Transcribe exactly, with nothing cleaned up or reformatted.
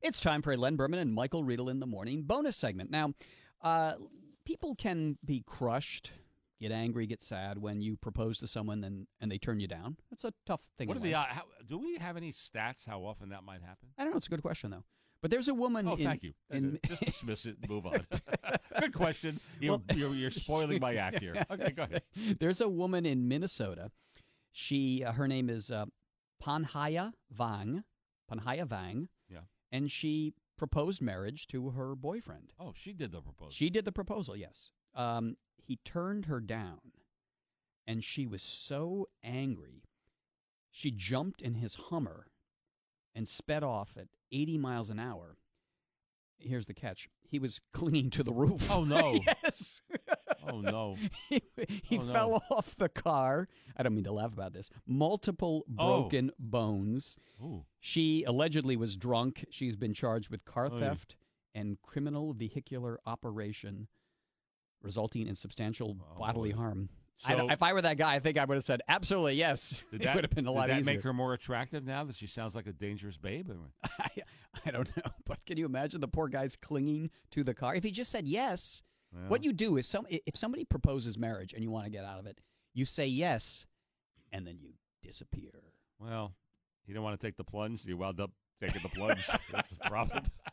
It's time for a Len Berman and Michael Riedel in the Morning bonus segment. Now, uh, people can be crushed, get angry, get sad when you propose to someone and, and they turn you down. That's a tough thing. What in are the life. uh, how, do we have any stats how often that might happen? I don't know. It's a good question, though. But there's a woman. Oh, in, thank you. in, Just dismiss it and move on. Good question. You're, Well, you're, you're spoiling my act here. Okay, go ahead. There's a woman in Minnesota. She, uh, her name is uh, Panhaya Vang. Panhaya Vang. Yeah. And she proposed marriage to her boyfriend. Oh, she did the proposal. She did the proposal, yes. Um, he turned her down, and she was so angry. She jumped in his Hummer and sped off at eighty miles an hour. Here's the catch. He was clinging to the roof. Oh, no. Yes. Oh, no. he he Oh, no. fell off the car. I don't mean to laugh about this. Multiple broken oh. bones. Ooh. She allegedly was drunk. She's been charged with car Oy. theft and criminal vehicular operation resulting in substantial Oh, bodily boy. harm. So, I don't, if I were that guy, I think I would have said, absolutely, yes. Did It that, would have been a lot did that easier. make her more attractive now that she sounds like a dangerous babe? I, I don't know, but can you imagine the poor guy's clinging to the car? If he just said yes, Well, what you do is some if somebody proposes marriage and you want to get out of it, you say yes, and then you disappear. Well, you don't want to take the plunge. You wound up taking the plunge. That's the problem.